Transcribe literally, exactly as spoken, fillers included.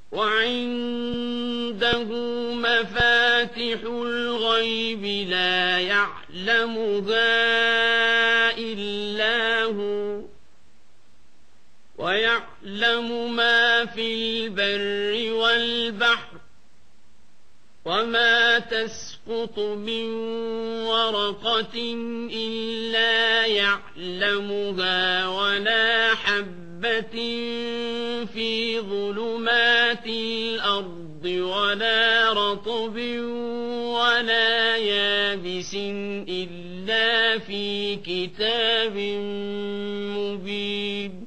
وعنده مفاتح الغيب لا يعلمها إلا هو ويعلم ما في البر والبحر وما تسقط من ورقة إلا يعلمها ولا حبة في ظلمات الأرض ولا رطب ولا يابس إلا في كتاب مبين.